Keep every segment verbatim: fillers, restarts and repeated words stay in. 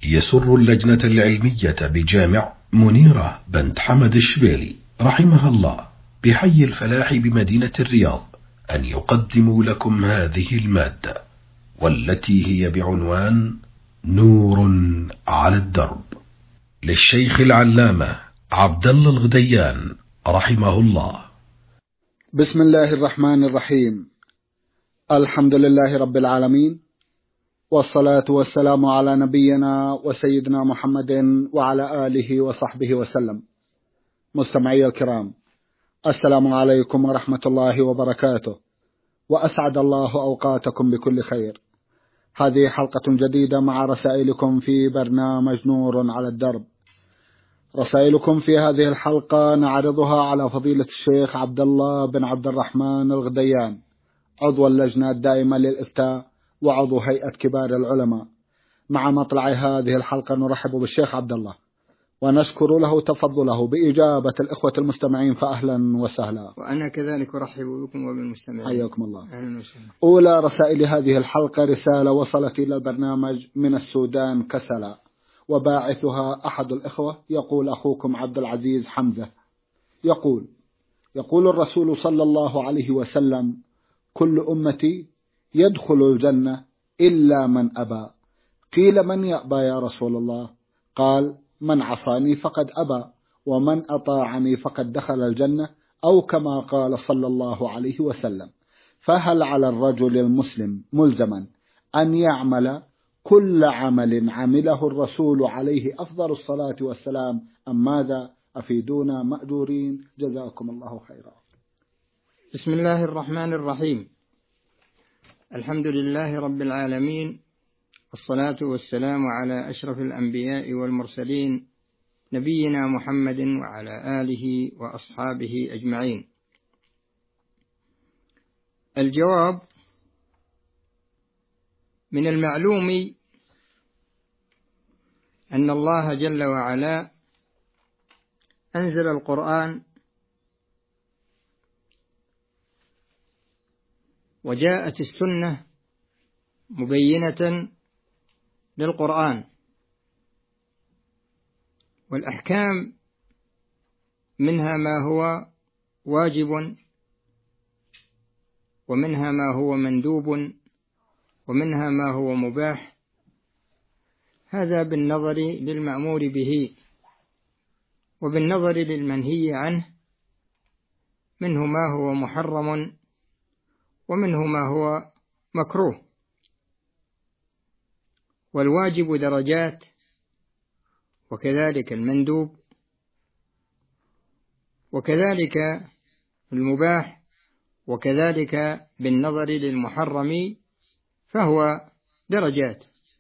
يسر اللجنة العلمية بجامع منيرة بنت حمد الشبيلي رحمها الله بحي الفلاح بمدينة الرياض أن يقدموا لكم هذه المادة، والتي هي بعنوان نور على الدرب، للشيخ العلامة عبد الله الغديان رحمه الله. بسم الله الرحمن الرحيم. الحمد لله رب العالمين، والصلاة والسلام على نبينا وسيدنا محمد وعلى آله وصحبه وسلم. مستمعي الكرام، السلام عليكم ورحمة الله وبركاته، وأسعد الله أوقاتكم بكل خير. هذه حلقة جديدة مع رسائلكم في برنامج نور على الدرب. رسائلكم في هذه الحلقة نعرضها على فضيلة الشيخ عبد الله بن عبد الرحمن الغديان، عضو اللجنة الدائمة للإفتاء وعضو هيئة كبار العلماء. مع مطلع هذه الحلقة نرحب بالشيخ عبد الله ونشكر له تفضله بإجابة الإخوة المستمعين، فأهلا وسهلا. وأنا كذلك أرحب بكم وبالمستمعين، حياكم الله. أهلا وسهلا. أولى رسائل هذه الحلقة رسالة وصلت إلى البرنامج من السودان كسلا، وباعثها أحد الإخوة، يقول أخوكم عبد العزيز حمزة، يقول يقول الرسول صلى الله عليه وسلم: كل أمتي يدخل الجنة إلا من أبى. قيل: من يأبى يا رسول الله؟ قال: من عصاني فقد أبى، ومن أطاعني فقد دخل الجنة، أو كما قال صلى الله عليه وسلم. فهل على الرجل المسلم ملزما أن يعمل كل عمل عمله الرسول عليه أفضل الصلاة والسلام، أم ماذا؟ أفيدونا مأجورين، جزاكم الله خيرا. بسم الله الرحمن الرحيم. الحمد لله رب العالمين، والصلاة والسلام على أشرف الأنبياء والمرسلين، نبينا محمد وعلى آله وأصحابه أجمعين. الجواب: من المعلوم أن الله جل وعلا أنزل القرآن، وجاءت السنة مبينة للقرآن، والأحكام منها ما هو واجب، ومنها ما هو مندوب، ومنها ما هو مباح. هذا بالنظر للمأمور به، وبالنظر للمنهي عنه، منه ما هو محرم، ومنه ما هو مكروه. والواجب درجات، وكذلك المندوب، وكذلك المباح، وكذلك بالنظر للمحرم فهو درجات.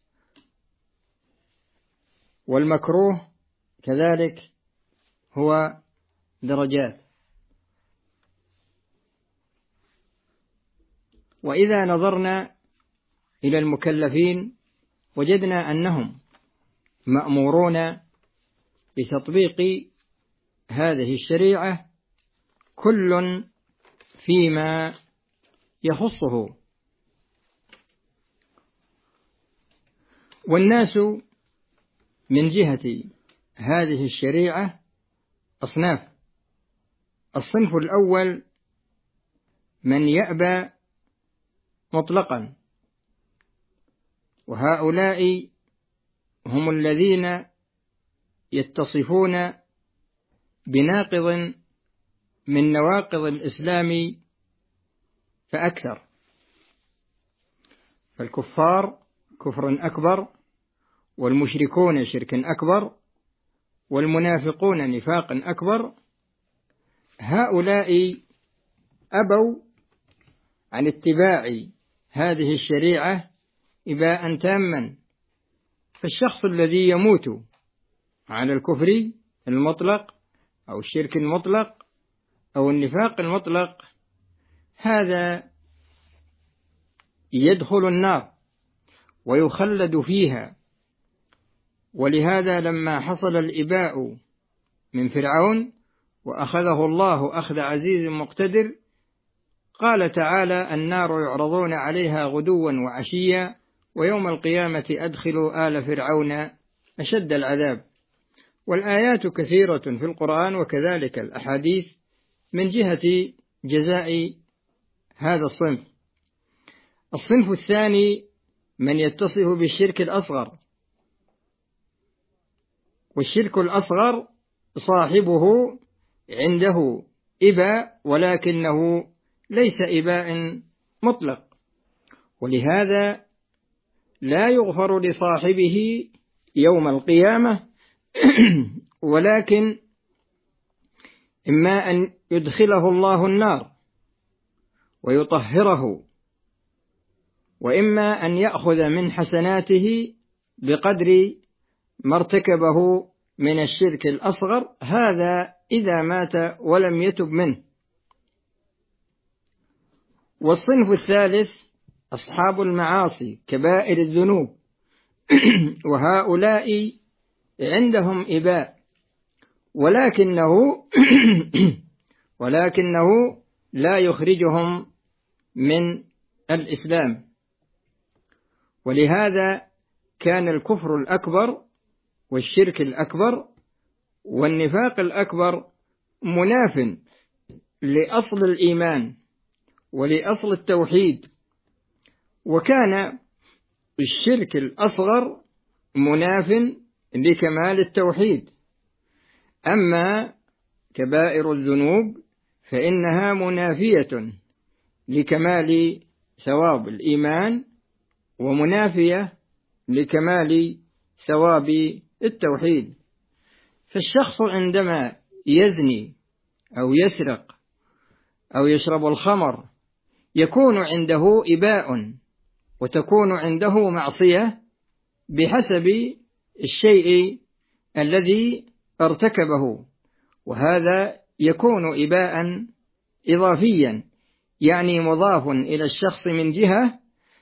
والمكروه كذلك هو درجات. وإذا نظرنا إلى المكلفين وجدنا أنهم مأمورون بتطبيق هذه الشريعة، كل فيما يخصه. والناس من جهة هذه الشريعة أصناف. الصنف الأول من يأبى مطلقا، وهؤلاء هم الذين يتصفون بناقض من نواقض الإسلام فأكثر. فالكفار كفر أكبر، والمشركون شرك أكبر، والمنافقون نفاق أكبر. هؤلاء أبوا عن اتباع هذه الشريعة إباء تاما. فالشخص الذي يموت على الكفر المطلق أو الشرك المطلق أو النفاق المطلق، هذا يدخل النار ويخلد فيها. ولهذا لما حصل الإباء من فرعون وأخذه الله أخذ عزيز مقتدر، قال تعالى: النار يعرضون عليها غدوا وعشيا ويوم القيامة أدخلوا آل فرعون أشد العذاب. والآيات كثيرة في القرآن وكذلك الأحاديث من جهة جزاء هذا الصنف. الصنف الثاني من يتصف بالشرك الأصغر، والشرك الأصغر صاحبه عنده إباء ولكنه ليس إباء مطلق، ولهذا لا يغفر لصاحبه يوم القيامة ولكن إما أن يدخله الله النار ويطهره، وإما أن يأخذ من حسناته بقدر ما ارتكبه من الشرك الأصغر، هذا إذا مات ولم يتب منه. والصنف الثالث أصحاب المعاصي كبائر الذنوب، وهؤلاء عندهم إباء ولكنه ولكنه لا يخرجهم من الإسلام. ولهذا كان الكفر الأكبر والشرك الأكبر والنفاق الأكبر مناف لأصل الإيمان ولأصل التوحيد، وكان الشرك الأصغر مناف لكمال التوحيد. أما كبائر الذنوب فإنها منافية لكمال ثواب الإيمان ومنافية لكمال ثواب التوحيد. فالشخص عندما يزني أو يسرق أو يشرب الخمر يكون عنده إباء وتكون عنده معصية بحسب الشيء الذي ارتكبه، وهذا يكون إباء إضافيا، يعني مضاف إلى الشخص من جهة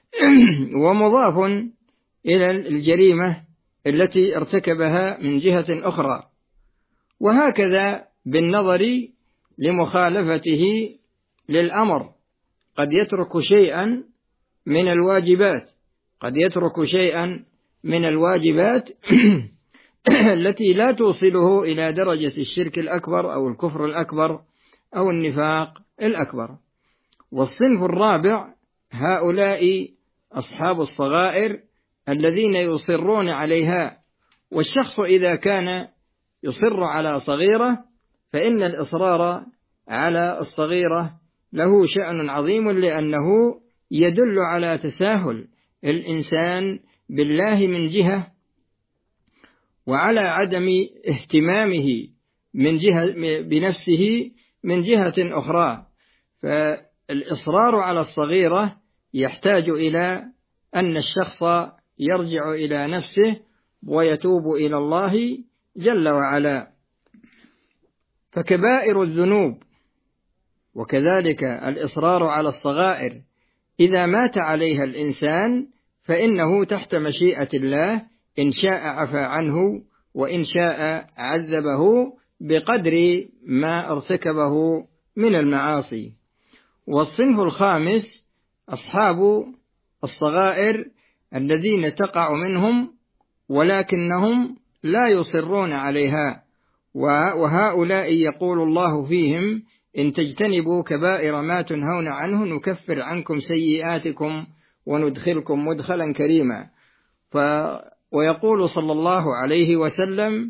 ومضاف إلى الجريمة التي ارتكبها من جهة أخرى. وهكذا بالنظر لمخالفته للأمر، قد يترك شيئا من الواجبات قد يترك شيئا من الواجبات التي لا توصله إلى درجة الشرك الأكبر أو الكفر الأكبر أو النفاق الأكبر. والصنف الرابع هؤلاء أصحاب الصغائر الذين يصرون عليها. والشخص إذا كان يصر على صغيرة فإن الإصرار على الصغيرة له شأن عظيم، لأنه يدل على تساهل الإنسان بالله من جهة، وعلى عدم اهتمامه من جهة بنفسه من جهة أخرى. فالإصرار على الصغيرة يحتاج إلى أن الشخص يرجع إلى نفسه ويتوب إلى الله جل وعلا. فكبائر الذنوب وكذلك الإصرار على الصغائر إذا مات عليها الإنسان فإنه تحت مشيئة الله، إن شاء عفى عنه وإن شاء عذبه بقدر ما ارتكبه من المعاصي. والصنف الخامس أصحاب الصغائر الذين تقع منهم ولكنهم لا يصرون عليها، وهؤلاء يقول الله فيهم: إن تجتنبوا كبائر ما تنهون عنه نكفر عنكم سيئاتكم وندخلكم مدخلا كريما. ف ويقول صلى الله عليه وسلم: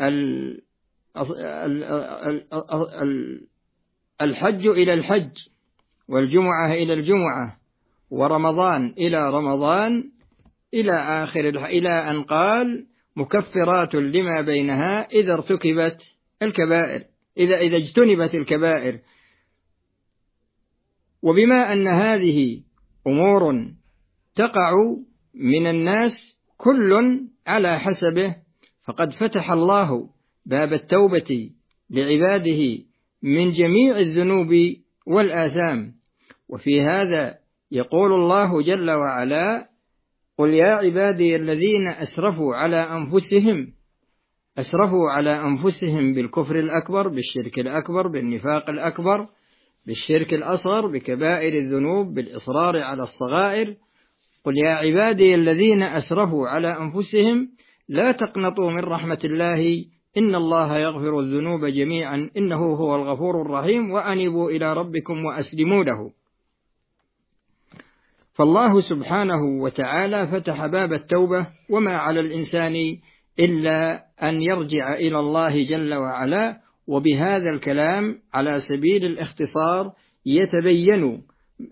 الحج إلى الحج والجمعة إلى الجمعة ورمضان إلى رمضان إلى آخر إلى أن قال: مكفرات لما بينها إذا ارتكبت الكبائر إذا إذا اجتنبت الكبائر. وبما أن هذه أمور تقع من الناس كل على حسبه، فقد فتح الله باب التوبة لعباده من جميع الذنوب والآثام. وفي هذا يقول الله جل وعلا: قل يا عبادي الذين أسرفوا على أنفسهم أسرفوا على أنفسهم بالكفر الأكبر، بالشرك الأكبر، بالنفاق الأكبر، بالشرك الأصغر، بكبائر الذنوب، بالإصرار على الصغائر. قل يا عبادي الذين أسرفوا على أنفسهم لا تقنطوا من رحمة الله إن الله يغفر الذنوب جميعا إنه هو الغفور الرحيم وأنيبوا إلى ربكم وأسلموا له. فالله سبحانه وتعالى فتح باب التوبة، وما على الإنسان إلا أن يرجع إلى الله جل وعلا. وبهذا الكلام على سبيل الاختصار يتبين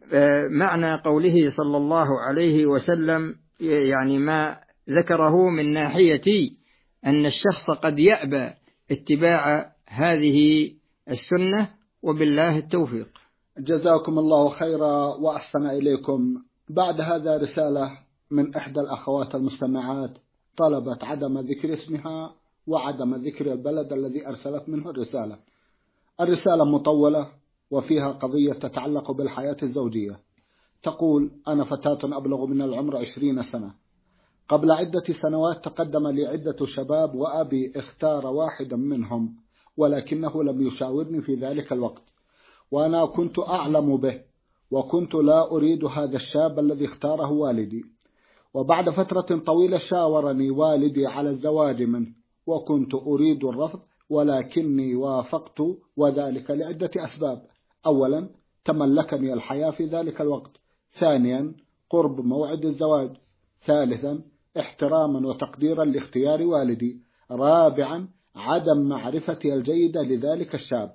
معنى قوله صلى الله عليه وسلم، يعني ما ذكره من ناحية أن الشخص قد يأبى اتباع هذه السنة، وبالله التوفيق. جزاكم الله خيرا وأحسن إليكم. بعد هذا رسالة من إحدى الأخوات المستمعات طلبت عدم ذكر اسمها وعدم ذكر البلد الذي أرسلت منه الرسالة. الرسالة مطولة وفيها قضية تتعلق بالحياة الزوجية. تقول: أنا فتاة أبلغ من العمر عشرين سنة. قبل عدة سنوات تقدم لي عدة شباب وأبي اختار واحدا منهم، ولكنه لم يشاورني في ذلك الوقت، وأنا كنت أعلم به، وكنت لا أريد هذا الشاب الذي اختاره والدي. وبعد فترة طويلة شاورني والدي على الزواج منه، وكنت أريد الرفض، ولكني وافقت، وذلك لعدة أسباب. أولا، تملكني الحياة في ذلك الوقت. ثانيا، قرب موعد الزواج. ثالثا، احتراما وتقديرا لاختيار والدي. رابعا، عدم معرفتي الجيدة لذلك الشاب.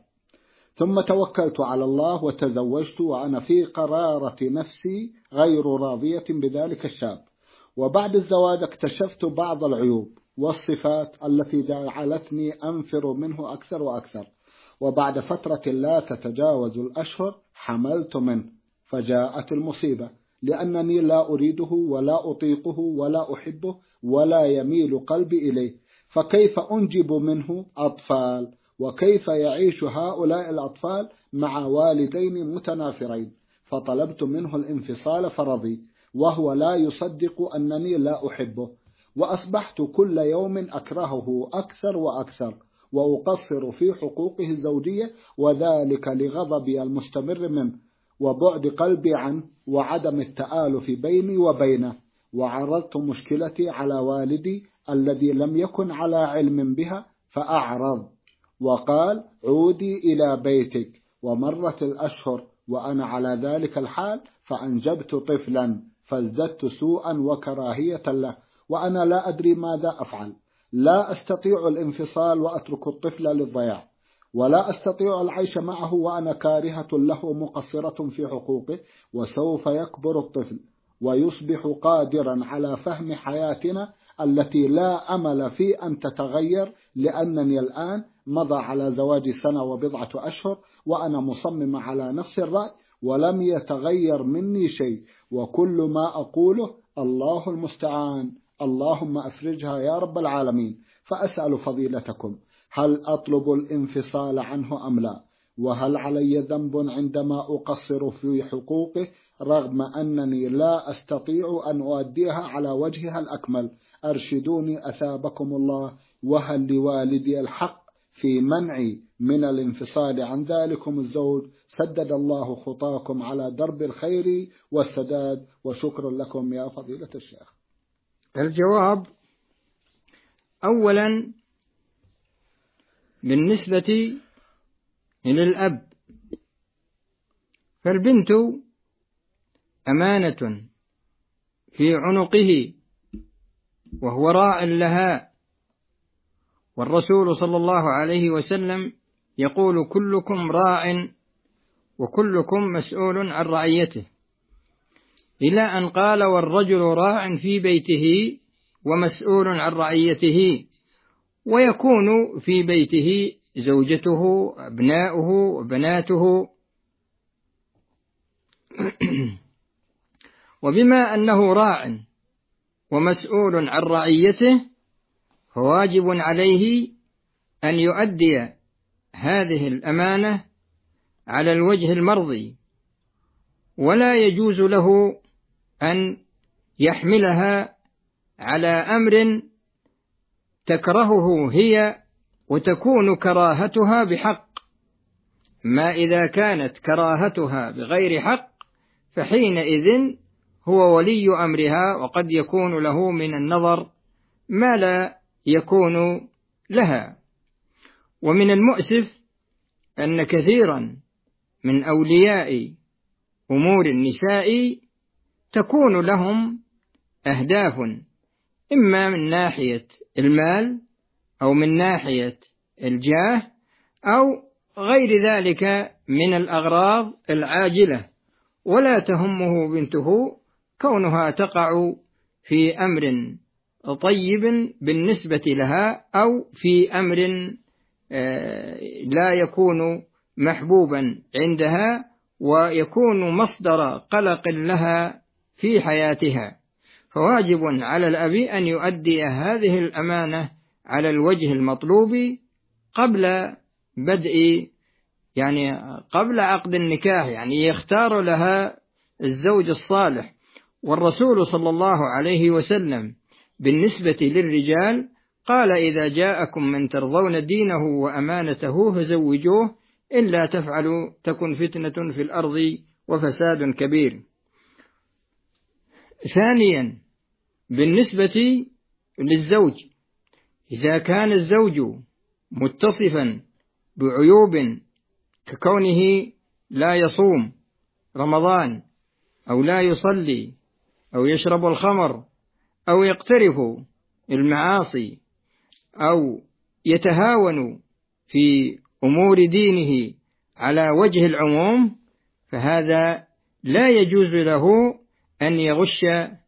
ثم توكلت على الله وتزوجت وأنا في قرارة نفسي غير راضية بذلك الشاب. وبعد الزواج اكتشفت بعض العيوب والصفات التي جعلتني أنفر منه أكثر وأكثر. وبعد فترة لا تتجاوز الأشهر حملت منه، فجاءت المصيبة، لأنني لا أريده ولا أطيقه ولا أحبه ولا يميل قلبي إليه. فكيف أنجب منه أطفال؟ وكيف يعيش هؤلاء الأطفال مع والدين متنافرين؟ فطلبت منه الانفصال فرضي، وهو لا يصدق أنني لا أحبه. وأصبحت كل يوم أكرهه أكثر وأكثر، وأقصر في حقوقه الزوجية، وذلك لغضبي المستمر منه وبعد قلبي عنه وعدم التآلف بيني وبينه. وعرضت مشكلتي على والدي الذي لم يكن على علم بها، فأعرض وقال: عودي إلى بيتك. ومرت الأشهر وأنا على ذلك الحال، فأنجبت طفلا، فازددت سوءا وكراهية له، وأنا لا أدري ماذا أفعل. لا أستطيع الانفصال وأترك الطفل للضياع، ولا أستطيع العيش معه وأنا كارهة له مقصرة في حقوقه. وسوف يكبر الطفل ويصبح قادرا على فهم حياتنا التي لا أمل في أن تتغير، لأنني الآن مضى على زواجي سنة وبضعة أشهر، وأنا مصمم على نفس الرأي، ولم يتغير مني شيء. وكل ما أقوله: الله المستعان، اللهم أفرجها يا رب العالمين. فأسأل فضيلتكم: هل أطلب الانفصال عنه أم لا؟ وهل علي ذنب عندما أقصر في حقوقه رغم أنني لا أستطيع أن أؤديها على وجهها الأكمل؟ أرشدوني أثابكم الله. وهل لوالدي الحق في منعي من الانفصال عن ذلكم الزوج؟ سدد الله خطاكم على درب الخير والسداد، وشكرا لكم يا فضيلة الشيخ. الجواب: أولا، بالنسبة إلى الأب، فالبنت أمانة في عنقه وهو راع لها، والرسول صلى الله عليه وسلم يقول: كلكم راع وكلكم مسؤول عن رعيته، إلى أن قال: والرجل راع في بيته ومسؤول عن رعيته. ويكون في بيته زوجته، أبناؤه وبناته. وبما أنه راع ومسؤول عن رعيته، فواجب عليه أن يؤدي هذه الأمانة على الوجه المرضي، ولا يجوز له أن يحملها على أمر تكرهه هي وتكون كراهتها بحق. ما إذا كانت كراهتها بغير حق، فحينئذ هو ولي أمرها، وقد يكون له من النظر ما لا يكون لها. ومن المؤسف أن كثيرا من أولياء أمور النساء تكون لهم أهداف، إما من ناحية المال أو من ناحية الجاه أو غير ذلك من الأغراض العاجلة، ولا تهمه بنته كونها تقع في أمر طيب بالنسبة لها أو في أمر لا يكون محبوبا عندها ويكون مصدر قلق لها في حياتها. فواجب على الأب أن يؤدي هذه الأمانة على الوجه المطلوب قبل بدء يعني قبل عقد النكاح، يعني يختار لها الزوج الصالح. والرسول صلى الله عليه وسلم بالنسبة للرجال قال: إذا جاءكم من ترضون دينه وأمانته فزوجوه، إلا تفعلوا تكن فتنة في الأرض وفساد كبير. ثانيا، بالنسبة للزوج، إذا كان الزوج متصفا بعيوب ككونه لا يصوم رمضان أو لا يصلي أو يشرب الخمر أو يقترف المعاصي أو يتهاون في أمور دينه على وجه العموم، فهذا لا يجوز له أن يغش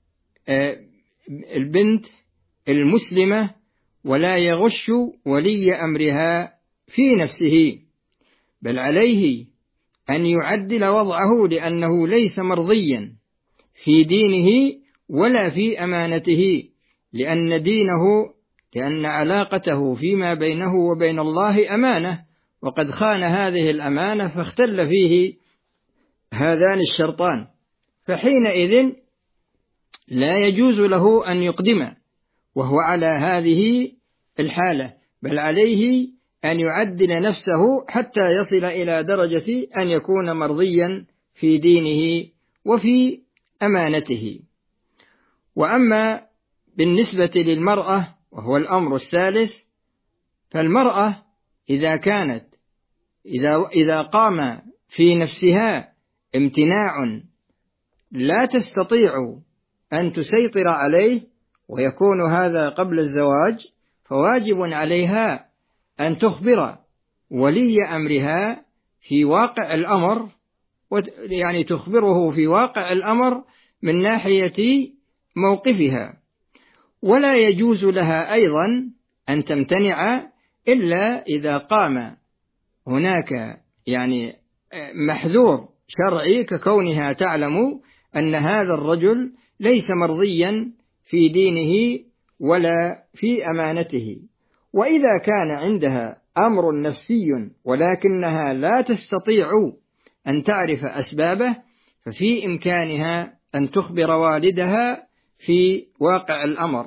البنت المسلمة ولا يغش ولي أمرها في نفسه، بل عليه أن يعدل وضعه، لأنه ليس مرضيا في دينه ولا في أمانته، لأن دينه لأن علاقته فيما بينه وبين الله أمانة، وقد خان هذه الأمانة فاختل فيه هذان الشرطان، فحينئذ لا يجوز له أن يقدم وهو على هذه الحالة، بل عليه أن يعدل نفسه حتى يصل إلى درجة أن يكون مرضيا في دينه وفي أمانته. وأما بالنسبة للمرأة وهو الأمر الثالث، فالمرأة إذا كانت إذا, إذا قام في نفسها امتناع لا تستطيع أن تسيطر عليه ويكون هذا قبل الزواج، فواجب عليها أن تخبر ولي أمرها في واقع الأمر، يعني تخبره في واقع الأمر من ناحية موقفها. ولا يجوز لها أيضا أن تمتنع إلا إذا قام هناك يعني محذور شرعي، ككونها تعلم أن هذا الرجل ليس مرضيا في دينه ولا في أمانته. وإذا كان عندها أمر نفسي ولكنها لا تستطيع أن تعرف أسبابه، ففي إمكانها أن تخبر والدها في واقع الأمر.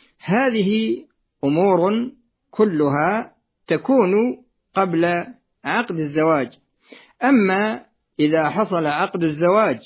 هذه أمور كلها تكون قبل عقد الزواج. أما إذا حصل عقد الزواج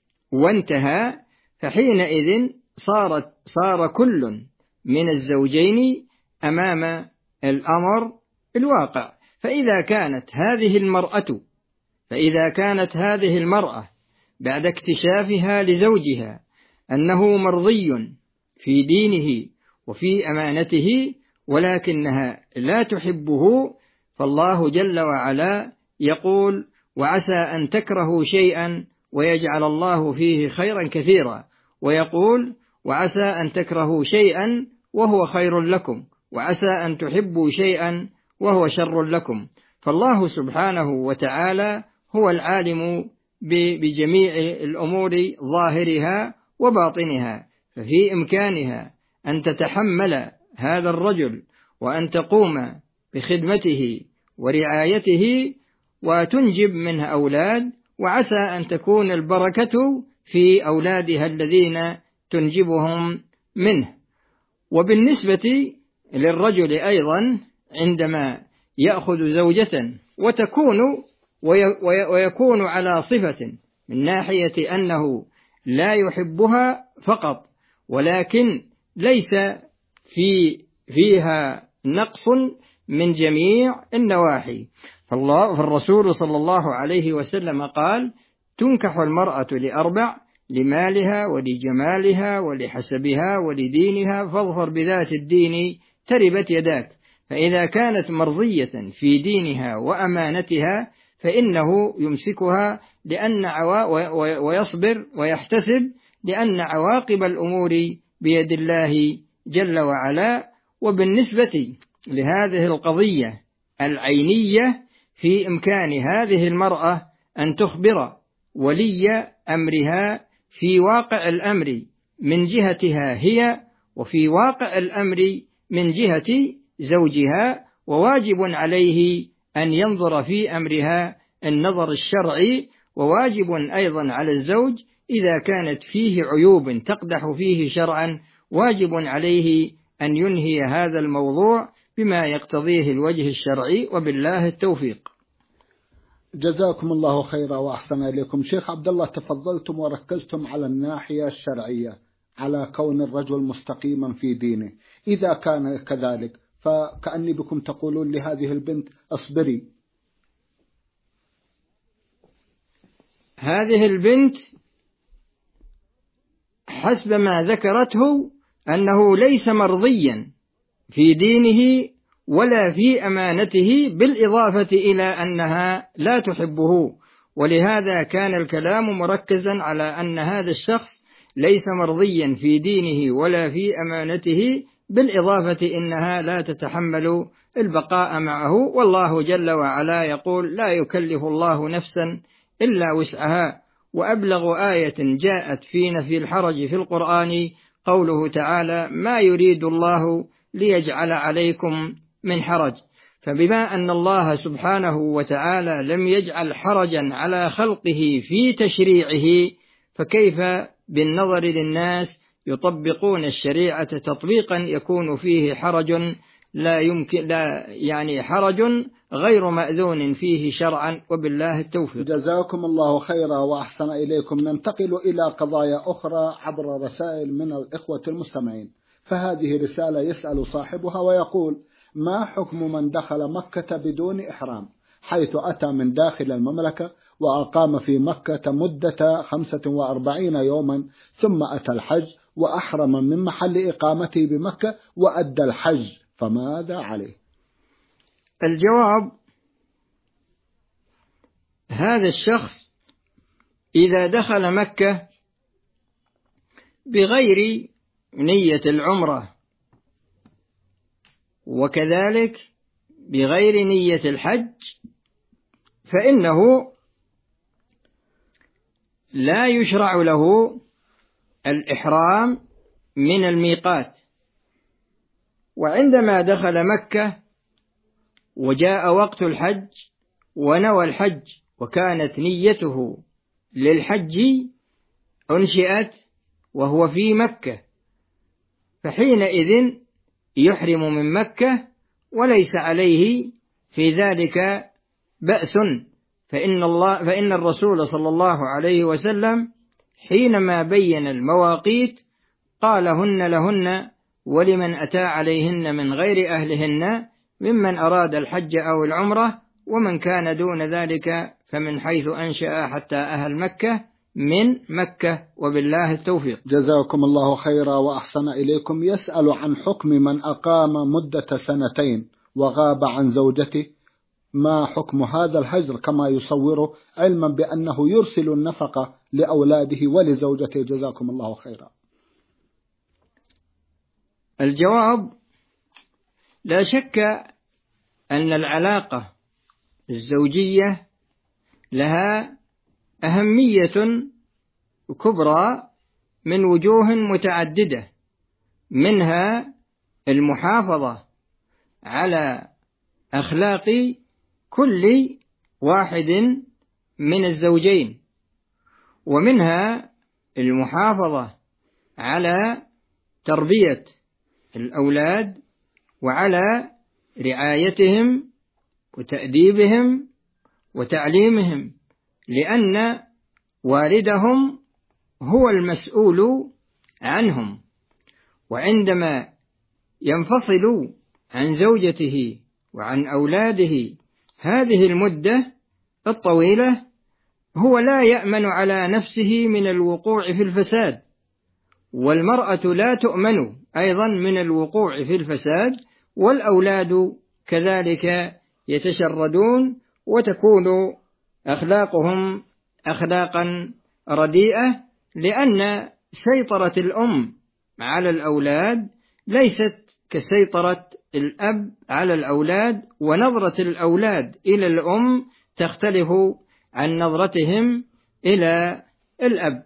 وانتهى، فحينئذ صارت صار كل من الزوجين أمام الأمر الواقع. فإذا كانت هذه المرأة فإذا كانت هذه المرأة بعد اكتشافها لزوجها أنه مرضي في دينه وفي أمانته ولكنها لا تحبه، فالله جل وعلا يقول: وعسى أن تكرهوا شيئا ويجعل الله فيه خيرا كثيرا، ويقول: وعسى أن تكرهوا شيئا وهو خير لكم، وعسى أن تحبوا شيئا وهو شر لكم. فالله سبحانه وتعالى هو العالم بجميع الأمور ظاهرها وباطنها، ففي إمكانها أن تتحمل هذا الرجل وأن تقوم بخدمته ورعايته وتنجب منه أولاد، وعسى أن تكون البركة في أولادها الذين تنجبهم منه. وبالنسبة للرجل أيضا عندما يأخذ زوجة وتكون ويكون على صفة من ناحية أنه لا يحبها فقط، ولكن ليس في فيها نقص من جميع النواحي. فالله فالرسول صلى الله عليه وسلم قال: تنكح المرأة لأربع: لمالها ولجمالها ولحسبها ولدينها فاظفر بذات الدين تربت يداك. فإذا كانت مرضية في دينها وأمانتها فإنه يمسكها لأن عوا ويصبر ويحتسب لأن عواقب الأمور بيد الله جل وعلا. وبالنسبة لهذه القضية العينية في إمكان هذه المرأة أن تخبر ولي أمرها في واقع الأمر من جهتها هي وفي واقع الأمر من جهة زوجها، وواجب عليه أن ينظر في أمرها النظر الشرعي، وواجب أيضا على الزوج إذا كانت فيه عيوب تقدح فيه شرعا واجب عليه أن ينهي هذا الموضوع بما يقتضيه الوجه الشرعي، وبالله التوفيق. جزاكم الله خيرا وأحسن إليكم. شيخ عبد الله، تفضلتم وركزتم على الناحية الشرعية، على كون الرجل مستقيما في دينه. إذا كان كذلك فكأني بكم تقولون لهذه البنت اصبري. هذه البنت حسب ما ذكرته أنه ليس مرضيا في دينه ولا في أمانته، بالإضافة إلى أنها لا تحبه، ولهذا كان الكلام مركزا على أن هذا الشخص ليس مرضيا في دينه ولا في أمانته، بالإضافة إنها لا تتحمل البقاء معه. والله جل وعلا يقول: لا يكلف الله نفسا إلا وسعها. وأبلغ آية جاءت في نفي الحرج في القرآن قوله تعالى: ما يريد الله ليجعل عليكم من حرج. فبما أن الله سبحانه وتعالى لم يجعل حرجا على خلقه في تشريعه، فكيف بالنظر للناس يطبقون الشريعة تطبيقا يكون فيه حرج لا يمكن لا يعني حرج غير مأذون فيه شرعا، وبالله التوفيق. جزاكم الله خيرا وأحسن إليكم. ننتقل إلى قضايا أخرى عبر رسائل من الإخوة المستمعين. فهذه رسالة يسأل صاحبها ويقول: ما حكم من دخل مكة بدون إحرام، حيث أتى من داخل المملكة وأقام في مكة مدة خمسة وأربعين يوما، ثم أتى الحج وأحرم من محل إقامته بمكة وأدى الحج، فماذا عليه؟ الجواب: هذا الشخص إذا دخل مكة بغير نية العمرة وكذلك بغير نية الحج فإنه لا يشرع له الإحرام من الميقات. وعندما دخل مكة وجاء وقت الحج ونوى الحج وكانت نيته للحج أنشئت وهو في مكة، فحينئذ يحرم من مكة وليس عليه في ذلك بأس. فإن الله فإن الرسول صلى الله عليه وسلم حينما بين المواقيت قال: هن لهن ولمن أتى عليهن من غير أهلهن ممن أراد الحج أو العمرة، ومن كان دون ذلك فمن حيث أنشأ حتى أهل مكة من مكة، وبالله التوفيق. جزاكم الله خيرا وأحسن إليكم. يسأل عن حكم من أقام مدة سنتين وغاب عن زوجته، ما حكم هذا الهجر كما يصوره، علما بأنه يرسل النفقة لأولاده ولزوجته؟ جزاكم الله خيرا. الجواب: لا شك أن العلاقة الزوجية لها أهمية كبرى من وجوه متعددة، منها المحافظة على أخلاق كل واحد من الزوجين، ومنها المحافظة على تربية الأولاد وعلى رعايتهم وتأديبهم وتعليمهم، لأن والدهم هو المسؤول عنهم. وعندما ينفصل عن زوجته وعن أولاده هذه المدة الطويلة هو لا يأمن على نفسه من الوقوع في الفساد، والمرأة لا تؤمن أيضا من الوقوع في الفساد، والأولاد كذلك يتشردون وتكون أخلاقهم أخلاقا رديئة، لأن سيطرة الأم على الأولاد ليست كسيطرة الأب على الأولاد، ونظرة الأولاد إلى الأم تختلف عن نظرتهم إلى الأب.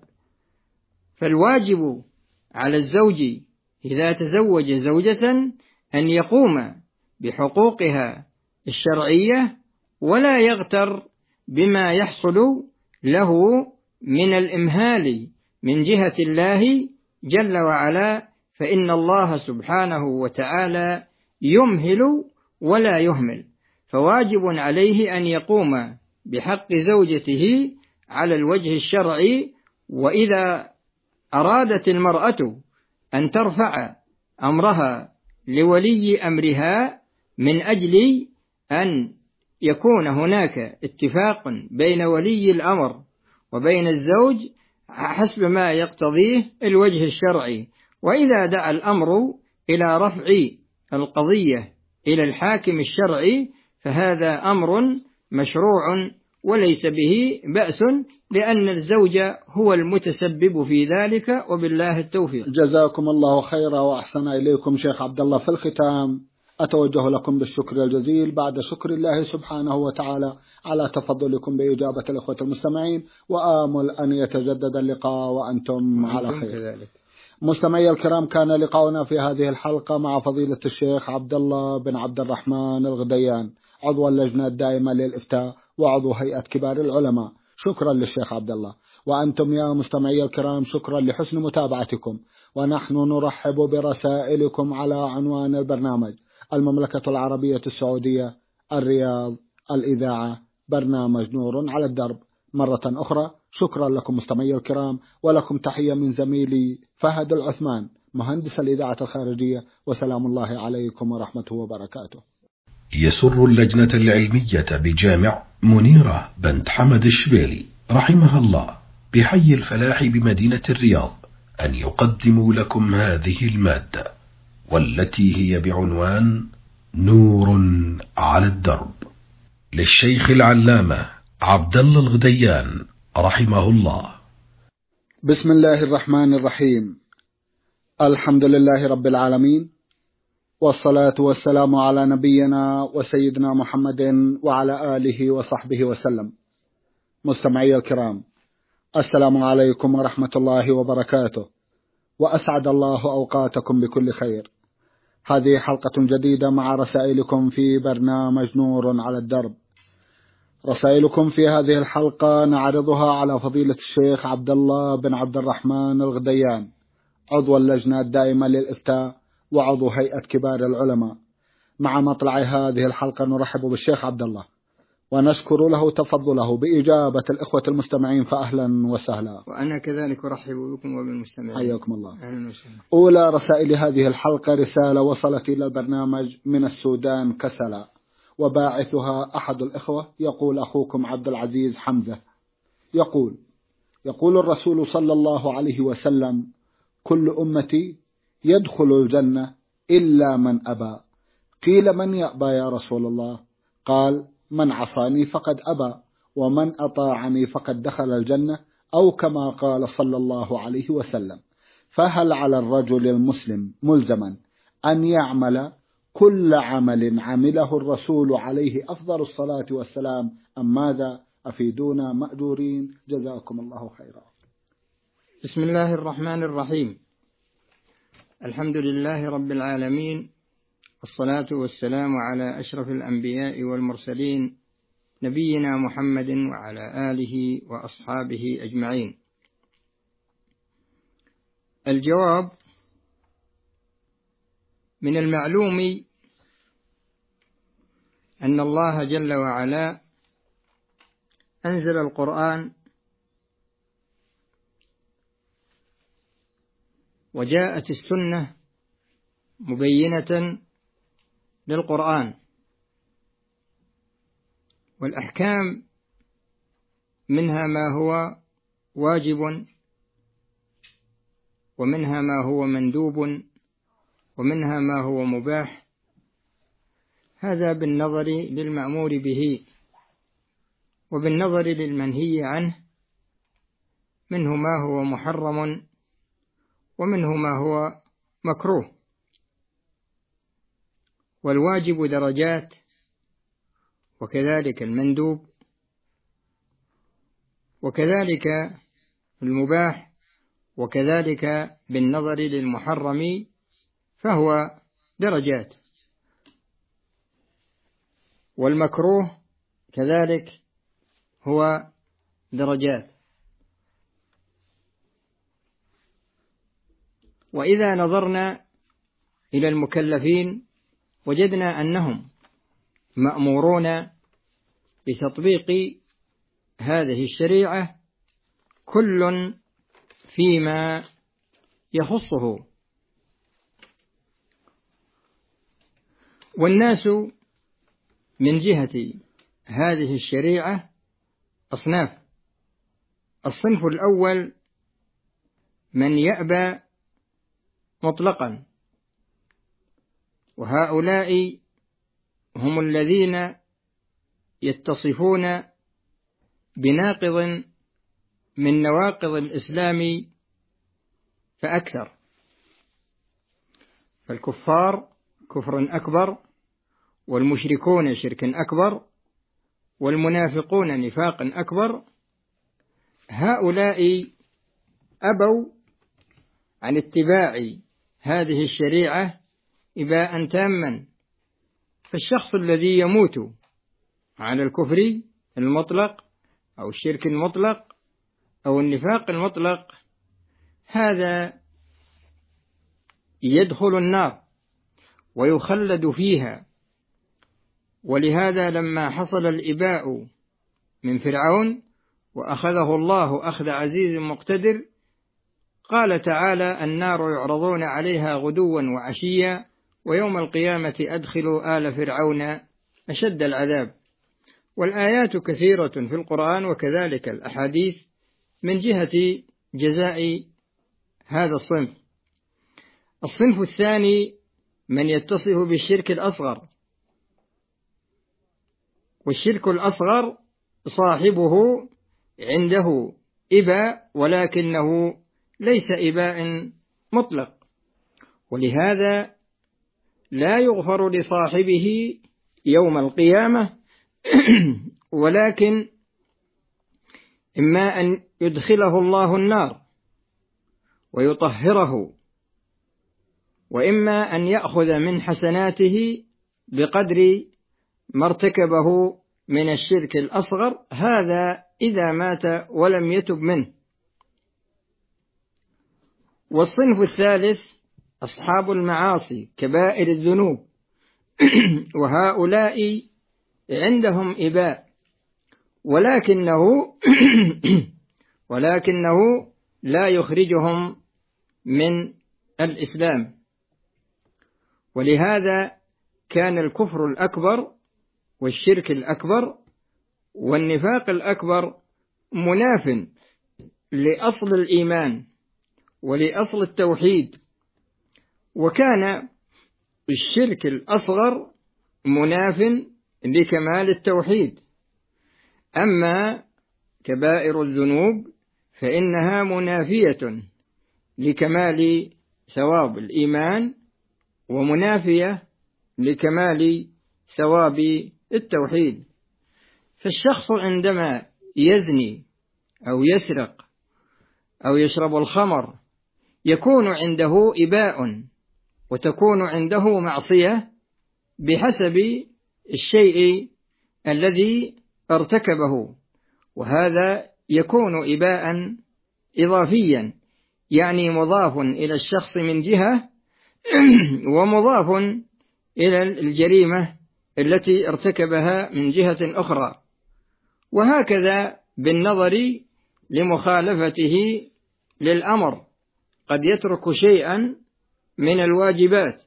فالواجب على الزوج إذا تزوج زوجة أن يقوم بحقوقها الشرعية ولا يغتر بما يحصل له من الإمهال من جهة الله جل وعلا، فإن الله سبحانه وتعالى يمهل ولا يهمل، فواجب عليه أن يقوم بحق زوجته على الوجه الشرعي. وإذا أرادت المرأة أن ترفع أمرها لولي أمرها من أجل أن يكون هناك اتفاق بين ولي الأمر وبين الزوج حسب ما يقتضيه الوجه الشرعي، وإذا دعا الأمر إلى رفع القضية إلى الحاكم الشرعي فهذا أمر مشروع وليس به بأس، لأن الزوج هو المتسبب في ذلك، وبالله التوفيق. جزاكم الله خيرا وأحسن إليكم شيخ عبد الله. في الختام أتوجه لكم بالشكر الجزيل بعد شكر الله سبحانه وتعالى على تفضلكم بإجابة الإخوة المستمعين، وآمل أن يتجدد اللقاء وأنتم على خير. مستمعي الكرام، كان لقاؤنا في هذه الحلقة مع فضيلة الشيخ عبد الله بن عبد الرحمن الغديان، عضو اللجنة الدائمة للإفتاء وعضو هيئة كبار العلماء. شكرا للشيخ عبد الله. وأنتم يا مستمعي الكرام شكرا لحسن متابعتكم، ونحن نرحب برسائلكم على عنوان البرنامج: المملكة العربية السعودية، الرياض، الإذاعة، برنامج نور على الدرب. مرة أخرى شكرا لكم مستمعي الكرام، ولكم تحية من زميلي فهد العثمان مهندس الإذاعة الخارجية، وسلام الله عليكم ورحمته وبركاته. يسر اللجنة العلمية بجامع منيرة بنت حمد الشبيلي رحمها الله بحي الفلاح بمدينة الرياض أن يقدموا لكم هذه المادة، والتي هي بعنوان نور على الدرب، للشيخ العلامة عبد الله الغديان رحمه الله. بسم الله الرحمن الرحيم. الحمد لله رب العالمين، والصلاة والسلام على نبينا وسيدنا محمد وعلى آله وصحبه وسلم. مستمعي الكرام، السلام عليكم ورحمة الله وبركاته، وأسعد الله أوقاتكم بكل خير. هذه حلقة جديدة مع رسائلكم في برنامج نور على الدرب. رسائلكم في هذه الحلقة نعرضها على فضيلة الشيخ عبد الله بن عبد الرحمن الغديان، عضو اللجنة الدائمة للإفتاء وعضو هيئة كبار العلماء. مع مطلع هذه الحلقة نرحب بالشيخ عبد الله ونشكر له تفضله بإجابة الإخوة المستمعين، فأهلا وسهلا. وأنا كذلك أرحب بكم وبالمستمعين. حياكم الله. أهلا وسهلا. أولى رسائل هذه الحلقة رسالة وصلت إلى البرنامج من السودان كسلا، وباعثها أحد الإخوة، يقول أخوكم عبد العزيز حمزة، يقول يقول الرسول صلى الله عليه وسلم: كل أمتي يدخل الجنة إلا من أبى. قيل: من يأبى يا رسول الله؟ قال: من عصاني فقد أبى، ومن أطاعني فقد دخل الجنة، أو كما قال صلى الله عليه وسلم. فهل على الرجل المسلم ملزما أن يعمل كل عمل عمله الرسول عليه أفضل الصلاة والسلام، أم ماذا؟ أفيدونا مأجورين، جزاكم الله خيرا. بسم الله الرحمن الرحيم. الحمد لله رب العالمين، والصلاة والسلام على أشرف الأنبياء والمرسلين، نبينا محمد وعلى آله وأصحابه أجمعين. الجواب: من المعلوم أن الله جل وعلا أنزل القرآن، وجاءت السنة مبينة للقرآن، والأحكام منها ما هو واجب، ومنها ما هو مندوب، ومنها ما هو مباح، هذا بالنظر للمأمور به، وبالنظر للمنهي عنه منه ما هو محرم ومنه ما هو مكروه. والواجب درجات، وكذلك المندوب، وكذلك المباح، وكذلك بالنظر للمحرم فهو درجات. والمكروه كذلك هو درجات. وإذا نظرنا إلى المكلفين وجدنا أنهم مأمورون بتطبيق هذه الشريعة كل فيما يخصه. والناس من جهة هذه الشريعة أصناف. الصنف الأول من يأبى مطلقا، وهؤلاء هم الذين يتصفون بناقض من نواقض الإسلام فأكثر. فالكفار كفر أكبر، والمشركون شرك أكبر، والمنافقون نفاق أكبر. هؤلاء أبوا عن اتباع هذه الشريعة إباء تاما. فالشخص الذي يموت على الكفر المطلق أو الشرك المطلق أو النفاق المطلق هذا يدخل النار ويخلد فيها. ولهذا لما حصل الإباء من فرعون وأخذه الله أخذ عزيز مقتدر قال تعالى: النار يعرضون عليها غدوا وعشيا ويوم القيامة أدخلوا آل فرعون أشد العذاب. والآيات كثيرة في القرآن وكذلك الأحاديث من جهة جزاء هذا الصنف. الصنف الثاني من يتصف بالشرك الأصغر. والشرك الأصغر صاحبه عنده إباء، ولكنه ليس إباء مطلق، ولهذا لا يغفر لصاحبه يوم القيامة ولكن إما أن يدخله الله النار ويطهره، وإما أن يأخذ من حسناته بقدر ما ارتكبه من الشرك الأصغر، هذا إذا مات ولم يتب منه. والصنف الثالث أصحاب المعاصي كبائر الذنوب وهؤلاء عندهم إباء، ولكنه ولكنه لا يخرجهم من الإسلام. ولهذا كان الكفر الأكبر والشرك الأكبر والنفاق الأكبر مناف لأصل الإيمان ولأصل التوحيد، وكان الشرك الأصغر مناف لكمال التوحيد. أما كبائر الذنوب فإنها منافية لكمال ثواب الإيمان ومنافية لكمال ثواب التوحيد. فالشخص عندما يزني أو يسرق أو يشرب الخمر يكون عنده إباء وتكون عنده معصية بحسب الشيء الذي ارتكبه، وهذا يكون إباء إضافيا، يعني مضاف إلى الشخص من جهة ومضاف إلى الجريمة التي ارتكبها من جهة أخرى. وهكذا بالنظر لمخالفته للأمر، قد يترك شيئا من الواجبات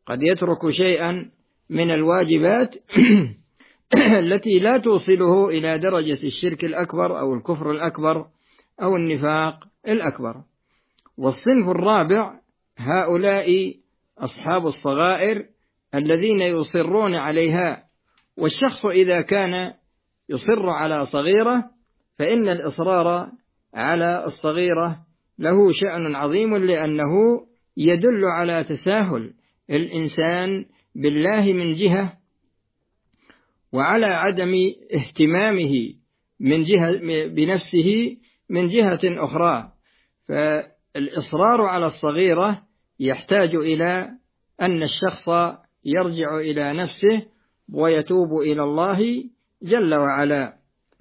قد يترك شيئا من الواجبات التي لا توصله إلى درجة الشرك الأكبر أو الكفر الأكبر أو النفاق الأكبر. والصنف الرابع هؤلاء أصحاب الصغائر الذين يصرون عليها. والشخص إذا كان يصر على صغيرة فإن الإصرار على الصغيرة له شأن عظيم، لأنه يدل على تساهل الإنسان بالله من جهة، وعلى عدم اهتمامه من جهة بنفسه من جهة أخرى. فالإصرار على الصغيرة يحتاج إلى أن الشخص يرجع إلى نفسه ويتوب إلى الله جل وعلا.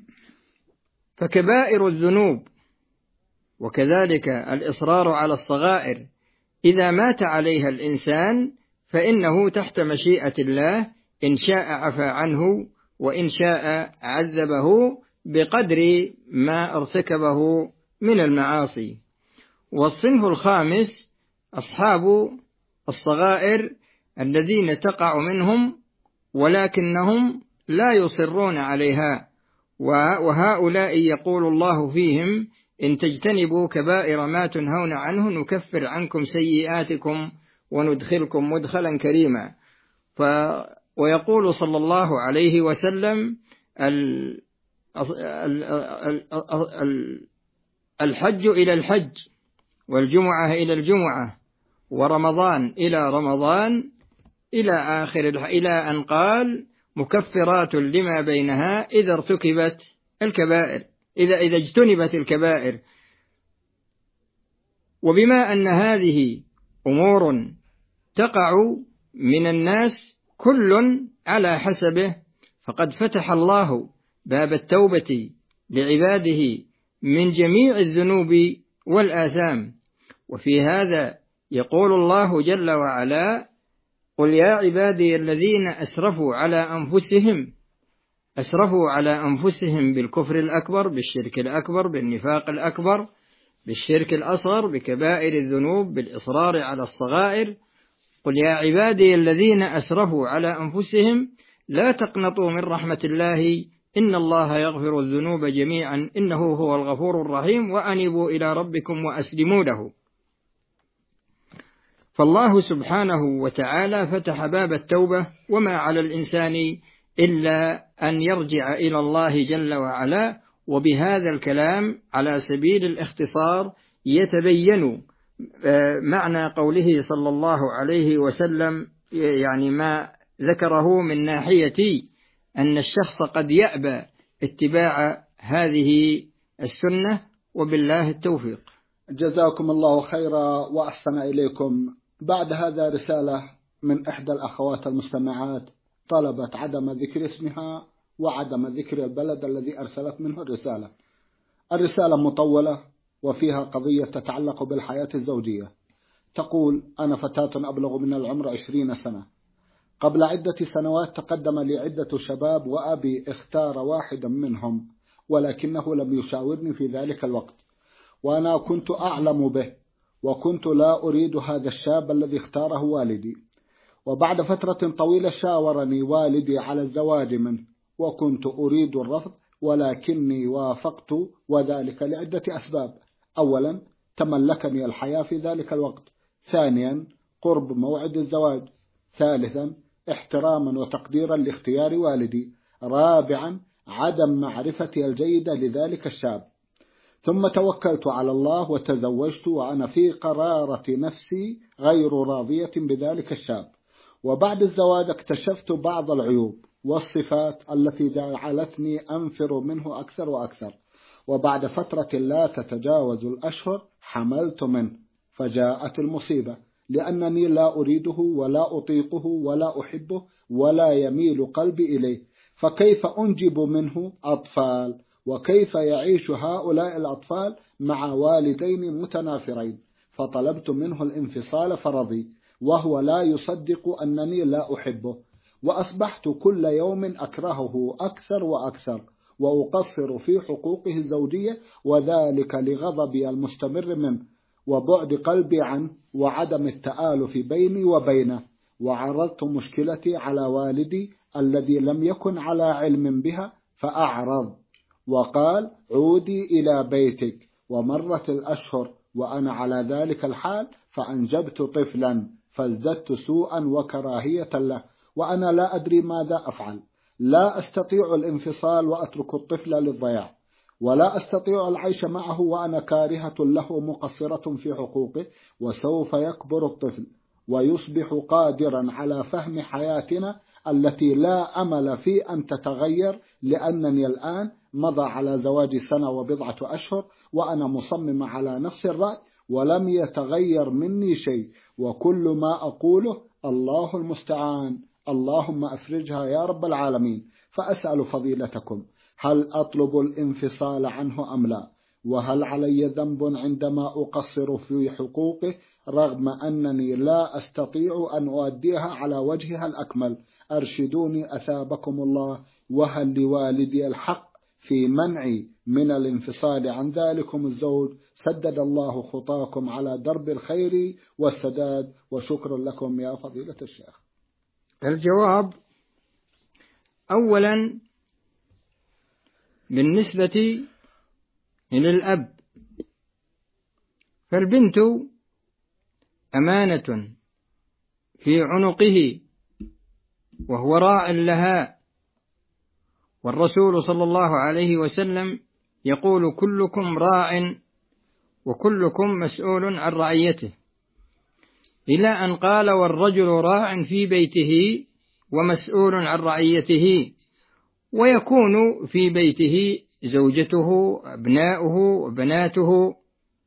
فكبائر الذنوب وكذلك الإصرار على الصغائر إذا مات عليها الإنسان فإنه تحت مشيئة الله، إن شاء عفى عنه وإن شاء عذبه بقدر ما ارتكبه من المعاصي. والصنف الخامس أصحاب الصغائر الذين تقع منهم ولكنهم لا يصرون عليها، وهؤلاء يقول الله فيهم: إن تجتنبوا كبائر ما تنهون عنه نكفر عنكم سيئاتكم وندخلكم مدخلا كريما. ف ويقول صلى الله عليه وسلم: الحج إلى الحج والجمعة إلى الجمعة ورمضان إلى رمضان إلى آخر إلى أن قال: مكفرات لما بينها إذا ارتكبت الكبائر إذا إذا اجتنبت الكبائر. وبما أن هذه أمور تقع من الناس كل على حسبه، فقد فتح الله باب التوبة لعباده من جميع الذنوب والآثام. وفي هذا يقول الله جل وعلا: قل يا عبادي الذين أسرفوا على أنفسهم أسرفوا على أنفسهم بالكفر الأكبر، بالشرك الأكبر، بالنفاق الأكبر، بالشرك الأصغر، بكبائر الذنوب، بالإصرار على الصغائر. قل يا عبادي الذين أسرفوا على أنفسهم لا تقنطوا من رحمة الله إن الله يغفر الذنوب جميعا إنه هو الغفور الرحيم وأنيبوا إلى ربكم وأسلموا له. فالله سبحانه وتعالى فتح باب التوبة، وما على الإنسان إلا أن يرجع إلى الله جل وعلا. وبهذا الكلام على سبيل الاختصار يتبين معنى قوله صلى الله عليه وسلم، يعني ما ذكره من ناحية أن الشخص قد يأبى اتباع هذه السنة، وبالله التوفيق. جزاكم الله خيرا وأحسن إليكم. بعد هذا رسالة من إحدى الأخوات المستمعات طلبت عدم ذكر اسمها وعدم ذكر البلد الذي أرسلت منه الرسالة. الرسالة مطولة وفيها قضية تتعلق بالحياة الزوجية. تقول: أنا فتاة أبلغ من العمر عشرين سنة. قبل عدة سنوات تقدم لي عدة شباب وأبي اختار واحدا منهم، ولكنه لم يشاورني في ذلك الوقت، وأنا كنت أعلم به، وكنت لا أريد هذا الشاب الذي اختاره والدي. وبعد فترة طويلة شاورني والدي على الزواج منه، وكنت أريد الرفض، ولكني وافقت، وذلك لعدة أسباب. أولا، تملكني الحياة في ذلك الوقت. ثانيا، قرب موعد الزواج. ثالثا، احتراما وتقديرا لاختيار والدي. رابعا، عدم معرفتي الجيدة لذلك الشاب. ثم توكلت على الله وتزوجت وأنا في قرارة نفسي غير راضية بذلك الشاب. وبعد الزواج اكتشفت بعض العيوب والصفات التي جعلتني أنفر منه أكثر وأكثر. وبعد فترة لا تتجاوز الأشهر حملت منه، فجاءت المصيبة، لأنني لا أريده ولا أطيقه ولا أحبه ولا يميل قلبي إليه. فكيف أنجب منه أطفال؟ وكيف يعيش هؤلاء الأطفال مع والدين متنافرين؟ فطلبت منه الانفصال فرضي، وهو لا يصدق أنني لا أحبه. وأصبحت كل يوم أكرهه أكثر وأكثر، وأقصر في حقوقه الزوجية، وذلك لغضبي المستمر منه وبعد قلبي عنه وعدم التآلف بيني وبينه. وعرضت مشكلتي على والدي الذي لم يكن على علم بها فأعرض، وقال عودي إلى بيتك. ومرت الأشهر وأنا على ذلك الحال فأنجبت طفلا، فازددت سوءا وكراهية له، وأنا لا أدري ماذا أفعل. لا أستطيع الانفصال وأترك الطفل للضياع، ولا أستطيع العيش معه وأنا كارهة له مقصرة في حقوقه. وسوف يكبر الطفل ويصبح قادرا على فهم حياتنا التي لا أمل في أن تتغير، لأنني الآن مضى على زواجي سنة وبضعة أشهر وأنا مصمم على نفس الرأي ولم يتغير مني شيء، وكل ما أقوله الله المستعان، اللهم أفرجها يا رب العالمين. فأسأل فضيلتكم، هل أطلب الانفصال عنه أم لا؟ وهل علي ذنب عندما أقصر في حقوقه رغم أنني لا أستطيع أن أؤديها على وجهها الأكمل؟ أرشدوني أثابكم الله. وهل لوالدي الحق في منعي من الانفصال عن ذلكم الزوج؟ سدد الله خطاكم على درب الخير والسداد، وشكرا لكم يا فضيلة الشيخ. الجواب: أولا، بالنسبة للأب فالبنت أمانة في عنقه وهو راع لها، والرسول صلى الله عليه وسلم يقول: كلكم راع وكلكم مسؤول عن رعيته، إلى أن قال: والرجل راع في بيته ومسؤول عن رعيته. ويكون في بيته زوجته، أبناؤه وبناته.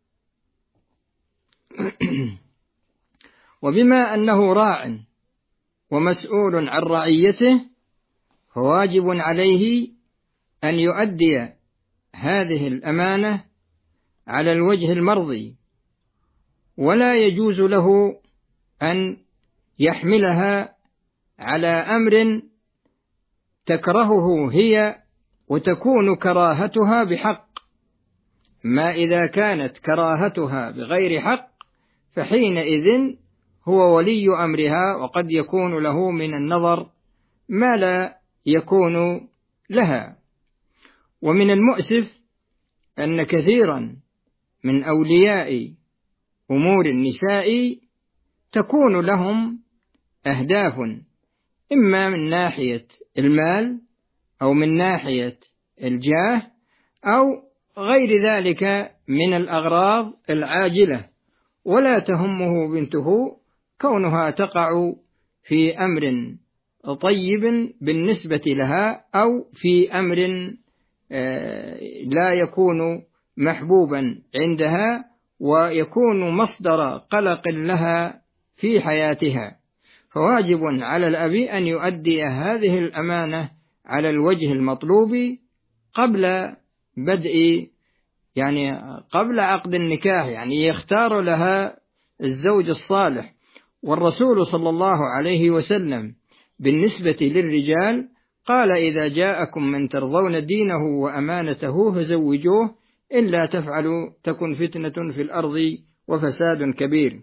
وبما أنه راع ومسؤول عن رعيته فواجب عليه أن يؤدي هذه الأمانة على الوجه المرضي، ولا يجوز له أن يحملها على أمر تكرهه هي وتكون كراهتها بحق. ما إذا كانت كراهتها بغير حق فحينئذ هو ولي أمرها، وقد يكون له من النظر ما لا يكون لها. ومن المؤسف أن كثيرا من أولياء أمور النساء تكون لهم أهداف، إما من ناحية المال أو من ناحية الجاه أو غير ذلك من الأغراض العاجلة، ولا تهمه بنته كونها تقع في أمر طيب بالنسبة لها أو في أمر لا يكون محبوبا عندها ويكون مصدر قلق لها في حياتها. فواجب على الأب أن يؤدي هذه الأمانة على الوجه المطلوب قبل بدء يعني قبل عقد النكاح، يعني يختار لها الزوج الصالح. والرسول صلى الله عليه وسلم بالنسبة للرجال قال: إذا جاءكم من ترضون دينه وأمانته فزوجوه، إلا تفعلوا تكن فتنة في الأرض وفساد كبير.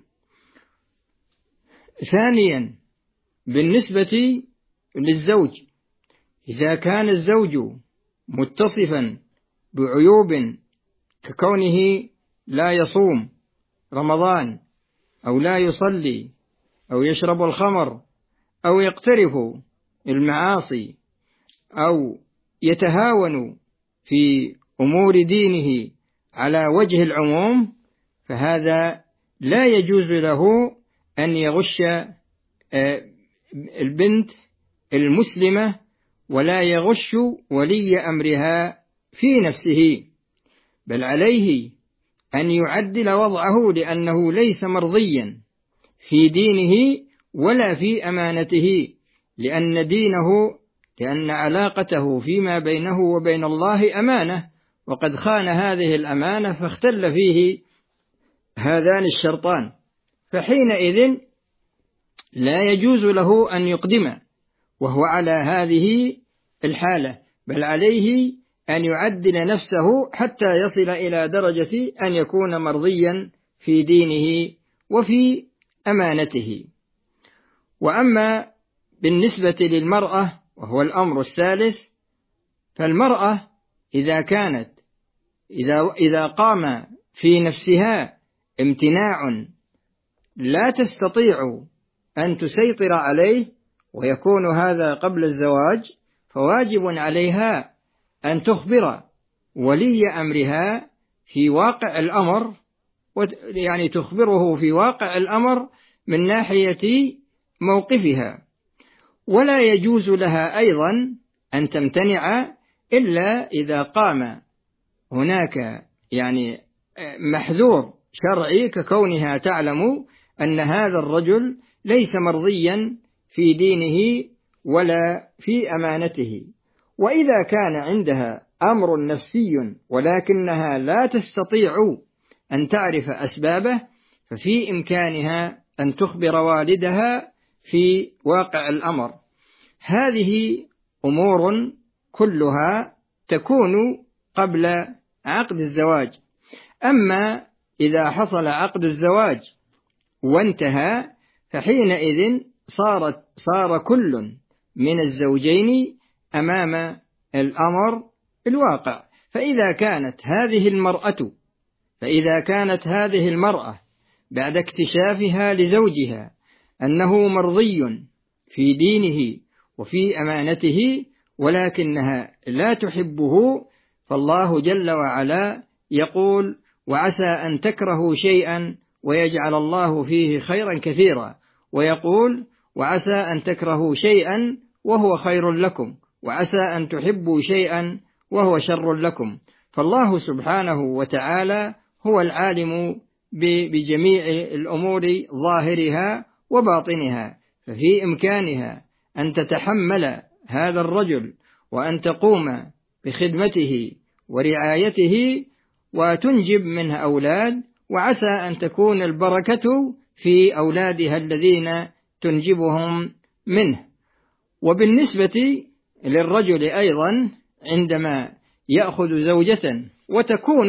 ثانيا، بالنسبة للزوج، إذا كان الزوج متصفا بعيوب ككونه لا يصوم رمضان أو لا يصلي أو يشرب الخمر أو يقترف المعاصي أو يتهاون في أمور دينه على وجه العموم، فهذا لا يجوز له أن يغش البنت المسلمة ولا يغش ولي أمرها في نفسه، بل عليه أن يعدل وضعه، لأنه ليس مرضيا في دينه ولا في أمانته، لأن دينه لأن علاقته فيما بينه وبين الله أمانة، وقد خان هذه الأمانة فاختل فيه هذان الشرطان، فحينئذ لا يجوز له أن يقدم وهو على هذه الحالة، بل عليه أن يعدل نفسه حتى يصل إلى درجة أن يكون مرضيا في دينه وفي أمانته. وأما بالنسبة للمرأة وهو الأمر الثالث، فالمرأة إذا كانت إذا, إذا قام في نفسها امتناع لا تستطيع أن تسيطر عليه ويكون هذا قبل الزواج، فواجب عليها أن تخبر ولي أمرها في واقع الأمر، يعني تخبره في واقع الأمر من ناحية موقفها. ولا يجوز لها أيضا أن تمتنع إلا إذا قام هناك يعني محذور شرعي، ككونها تعلم أن هذا الرجل ليس مرضيا في دينه ولا في أمانته. وإذا كان عندها أمر نفسي ولكنها لا تستطيع أن تعرف أسبابه، ففي إمكانها أن تخبر والدها في واقع الأمر. هذه أمور كلها تكون قبل عقد الزواج. أما إذا حصل عقد الزواج وانتهى، فحينئذ صارت صار كل من الزوجين أمام الأمر الواقع. فإذا كانت هذه المرأة فإذا كانت هذه المرأة بعد اكتشافها لزوجها أنه مرضي في دينه وفي أمانته ولكنها لا تحبه، فالله جل وعلا يقول: وعسى أن تكرهوا شيئا ويجعل الله فيه خيرا كثيرا، ويقول: وعسى أن تكرهوا شيئا وهو خير لكم، وعسى أن تحبوا شيئا وهو شر لكم. فالله سبحانه وتعالى هو العالم بجميع الأمور ظاهرها وباطنها، ففي إمكانها أن تتحمل هذا الرجل وأن تقوم بخدمته ورعايته وتنجب منه أولاد، وعسى أن تكون البركة في أولادها الذين تنجبهم منه. وبالنسبة للرجل أيضا عندما يأخذ زوجة وتكون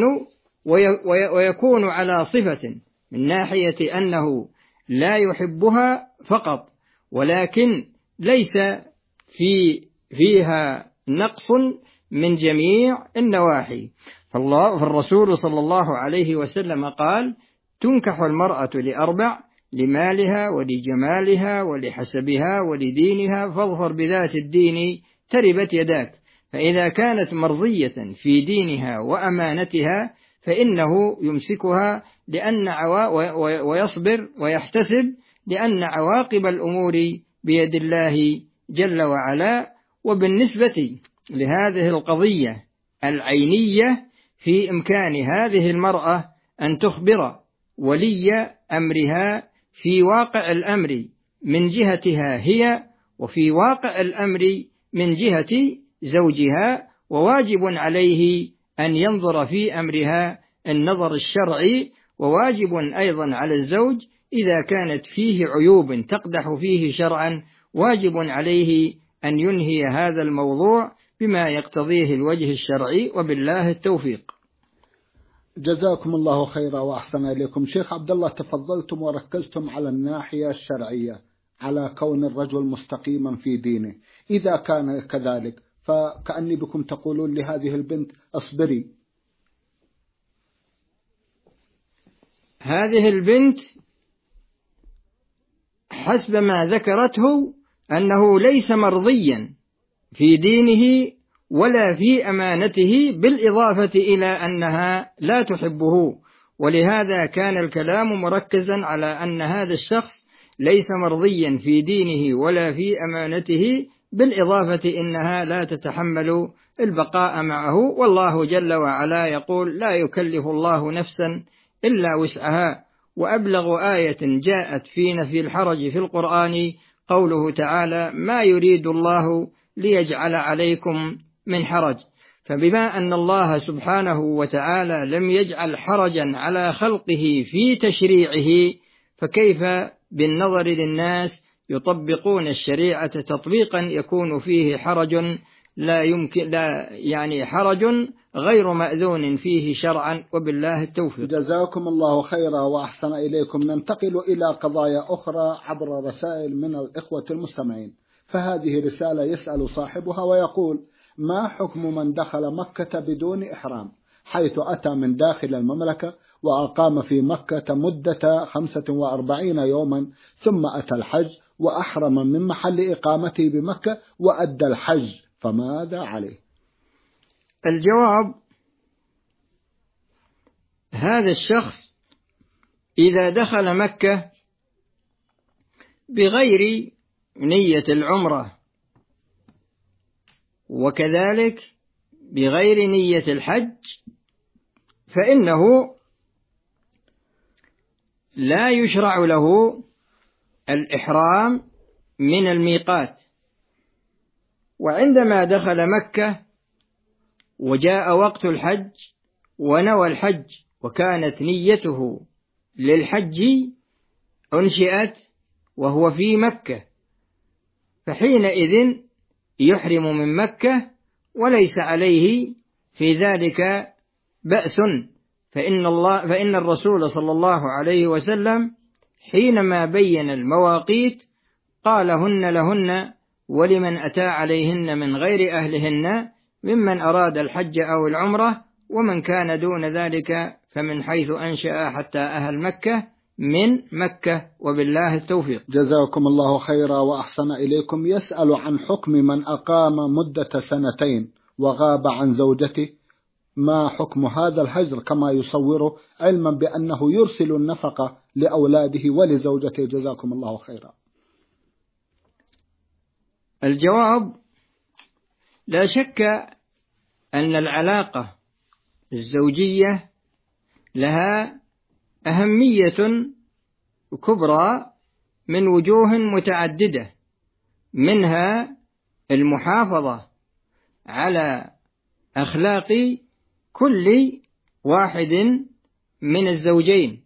ويكون على صفة من ناحية أنه لا يحبها فقط، ولكن ليس في فيها نقص من جميع النواحي. فالله فالرسول صلى الله عليه وسلم قال: تنكح المرأة لأربع: لمالها ولجمالها ولحسبها ولدينها، فاظفر بذات الدين تربت يداك. فإذا كانت مرضية في دينها وأمانتها فإنه يمسكها لأن عوا ويصبر ويحتسب، لأن عواقب الأمور بيد الله جل وعلا. وبالنسبة لهذه القضية العينية، في إمكان هذه المرأة أن تخبر ولي أمرها في واقع الأمر من جهتها هي، وفي واقع الأمر من جهة زوجها، وواجب عليه أن ينظر في أمرها النظر الشرعي. وواجب أيضا على الزوج إذا كانت فيه عيوب تقدح فيه شرعا، واجب عليه أن ينهي هذا الموضوع بما يقتضيه الوجه الشرعي، وبالله التوفيق. جزاكم الله خيرا وأحسن إليكم. شيخ عبد الله، تفضلتم وركزتم على الناحية الشرعية، على كون الرجل مستقيما في دينه. إذا كان كذلك فكأني بكم تقولون لهذه البنت: اصبري. هذه البنت حسب ما ذكرته أنه ليس مرضيا في دينه ولا في أمانته، بالإضافة إلى أنها لا تحبه، ولهذا كان الكلام مركزا على أن هذا الشخص ليس مرضيا في دينه ولا في أمانته، بالإضافة إنها لا تتحمل البقاء معه. والله جل وعلا يقول: لا يكلف الله نفسا إلا وسعها. وأبلغ آية جاءت في نفي الحرج في القرآن قوله تعالى: ما يريد الله ليجعل عليكم من حرج. فبما أن الله سبحانه وتعالى لم يجعل حرجا على خلقه في تشريعه، فكيف بالنظر للناس يطبقون الشريعة تطبيقا يكون فيه حرج لا يمكن لا يعني حرج غير مأذون فيه شرعا، وبالله التوفيق. جزاكم الله خيرا وأحسن إليكم. ننتقل إلى قضايا أخرى عبر رسائل من الإخوة المستمعين. فهذه رسالة يسأل صاحبها ويقول: ما حكم من دخل مكة بدون إحرام، حيث أتى من داخل المملكة وأقام في مكة مدة خمسة وأربعين يوما، ثم أتى الحج وأحرم من محل إقامته بمكة وأدى الحج، فماذا عليه؟ الجواب: هذا الشخص إذا دخل مكة بغير نية العمرة وكذلك بغير نية الحج، فإنه لا يشرع له الإحرام من الميقات. وعندما دخل مكة وجاء وقت الحج ونوى الحج وكانت نيته للحج، أنشئت وهو في مكة، فحينئذ يحرم من مكة وليس عليه في ذلك بأس، فإن الله فإن الرسول صلى الله عليه وسلم حينما بين المواقيت قال: هن لهن ولمن أتى عليهن من غير أهلهن ممن أراد الحج أو العمرة، ومن كان دون ذلك فمن حيث أنشأ حتى أهل مكة من مكة، وبالله التوفيق. جزاكم الله خيرا وأحسن إليكم. يسأل عن حكم من أقام مدة سنتين وغاب عن زوجته، ما حكم هذا الهجر كما يصوره، علما بأنه يرسل النفقة لأولاده ولزوجته؟ جزاكم الله خيرا. الجواب: لا شك أن العلاقة الزوجية لها أهمية كبرى من وجوه متعددة، منها المحافظة على أخلاق كل واحد من الزوجين،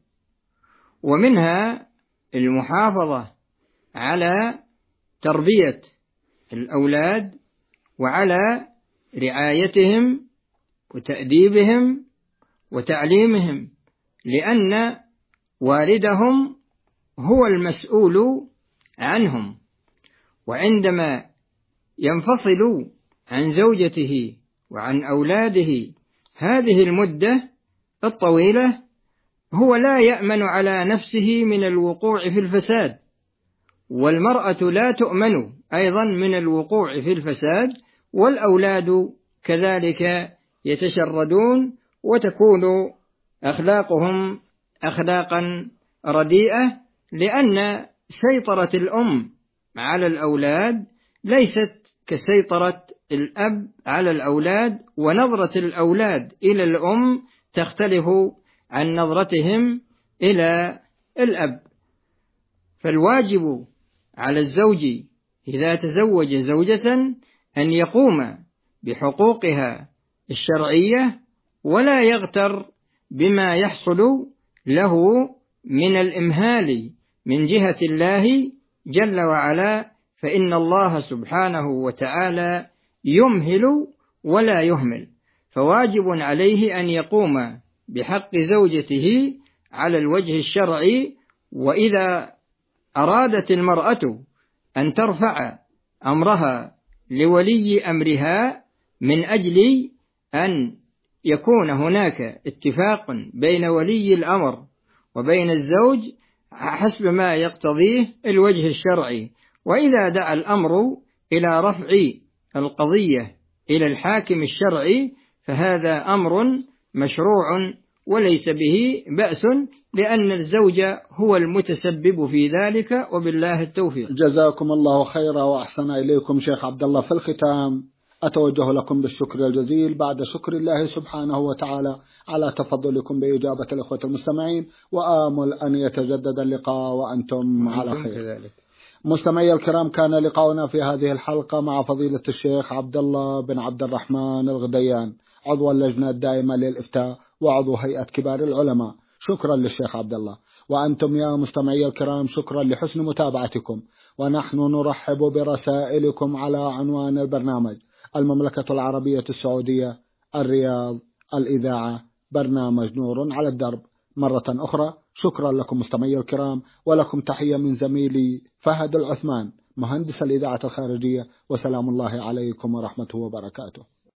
ومنها المحافظة على تربية الأولاد وعلى رعايتهم وتأديبهم وتعليمهم، لأن والدهم هو المسؤول عنهم. وعندما ينفصل عن زوجته وعن أولاده هذه المدة الطويلة، هو لا يأمن على نفسه من الوقوع في الفساد، والمرأة لا تؤمن أيضا من الوقوع في الفساد، والأولاد كذلك يتشردون وتكون أخلاقهم أخلاقا رديئة، لأن سيطرة الأم على الأولاد ليست كسيطرة الأب على الأولاد، ونظرة الأولاد إلى الأم تختلف عن نظرتهم إلى الأب. فالواجب على الزوج إذا تزوج زوجة أن يقوم بحقوقها الشرعية ولا يغتر بما يحصل له من الإمهال من جهة الله جل وعلا، فإن الله سبحانه وتعالى يمهل ولا يهمل. فواجب عليه أن يقوم بحق زوجته على الوجه الشرعي. وإذا أرادت المرأة أن ترفع أمرها لولي أمرها من أجل أن يكون هناك اتفاق بين ولي الأمر وبين الزوج حسب ما يقتضيه الوجه الشرعي، وإذا دعا الأمر إلى رفع القضية إلى الحاكم الشرعي فهذا أمر مشروع وليس به بأس، لأن الزوج هو المتسبب في ذلك، وبالله التوفيق. جزاكم الله خيرا وأحسن إليكم شيخ عبد الله. في الختام أتوجه لكم بالشكر الجزيل بعد شكر الله سبحانه وتعالى على تفضلكم بإجابة الأخوة المستمعين، وآمل أن يتجدد اللقاء وأنتم على خير. مستمعي الكرام، كان لقاؤنا في هذه الحلقة مع فضيلة الشيخ عبد الله بن عبد الرحمن الغديان، عضو اللجنة الدائمة للإفتاء وعضو هيئة كبار العلماء. شكرا للشيخ عبد الله. وأنتم يا مستمعي الكرام شكرا لحسن متابعتكم، ونحن نرحب برسائلكم على عنوان البرنامج المملكة العربية السعودية، الرياض، الإذاعة، برنامج نور على الدرب. مرة أخرى شكرا لكم مستمعي الكرام، ولكم تحية من زميلي فهد العثمان مهندس الإذاعة الخارجية، وسلام الله عليكم ورحمته وبركاته.